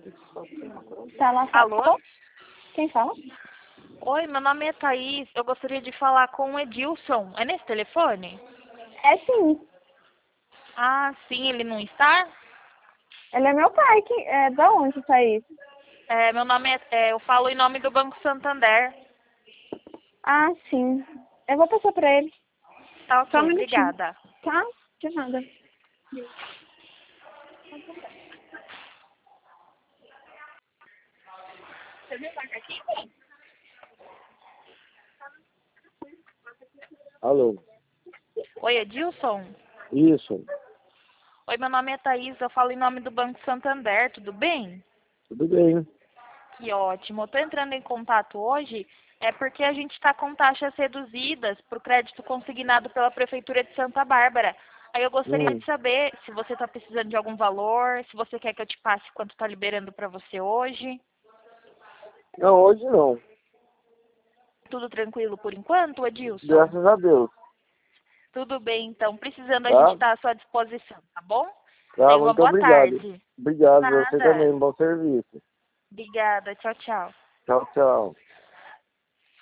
Tá lá. Alô? Quem fala? Oi, meu nome é Thaís. Eu gostaria de falar com o Edilson. É nesse telefone? É sim. Ah, sim, ele não está? Ele é meu pai. Da onde tá isso? Meu nome eu falo em nome do Banco Santander. Ah, sim. Eu vou passar pra ele. Tá Só um ok, minutinho. obrigada. Tá? De nada. Alô? Oi, Edilson? Isso, Oi, meu nome é Thaís. Eu falo em nome do Banco Santander. Tudo bem? tudo bem. Que ótimo. Eu tô entrando em contato hoje porque a gente está com taxas reduzidas para o crédito consignado pela Prefeitura de Santa Bárbara. Aí eu gostaria Hum. de saber se você está precisando de algum valor, se você quer que eu te passe quanto está liberando para você hoje. Não, hoje não. Tudo tranquilo por enquanto, Edilson? Graças a Deus. Tudo bem, então. Precisando, a gente Tá? está à sua disposição, tá bom? Tá, Tenha uma muito boa obrigado. tarde. Obrigado, você Nada. também. Bom serviço. Obrigada. Tchau, tchau. Tchau, tchau.